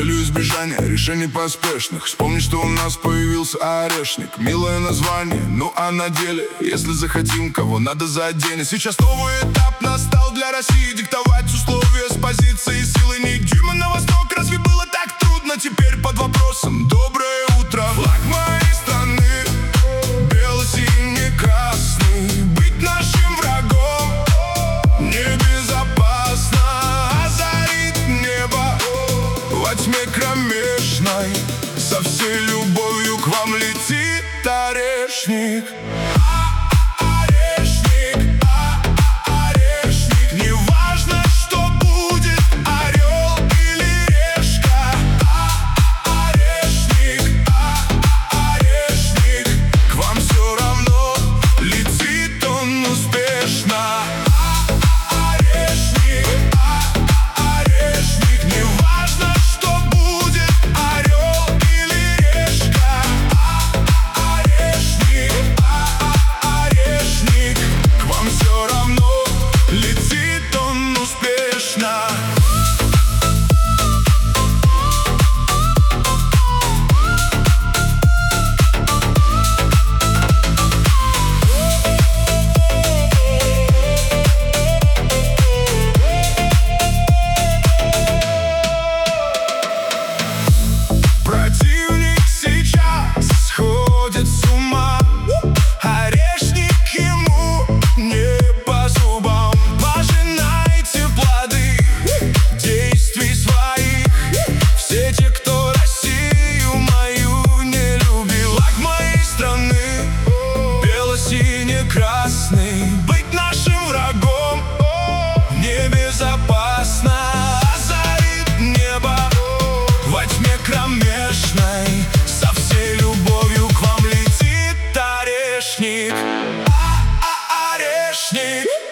целью избежания решений поспешных. Вспомни, что у нас появился орешник. Милое название, ну а на деле, если захотим, кого надо заденем. Сейчас новый этап настал для России. Диктовать условия с позиции силы. Не Дима на восток, разве было так трудно? Теперь под вопросом доброе утро. Флаг моей страны, бело-синий-красный. Быть нашим врагом небезопасно. Озарит небо во тьме кромешной. Со всей любовью к вам летит орешник. Противник сейчас сходит с ума. Орешник ему не по зубам. Пожинайте плоды действий своих. Все те, кто Россию мою не любил. Флаг моей страны, бело-синий-красный. Быть нашим врагом небезопасно. Озарит небо во тьме кромешной. Со всей любовью к вам летит орешник. Орешник.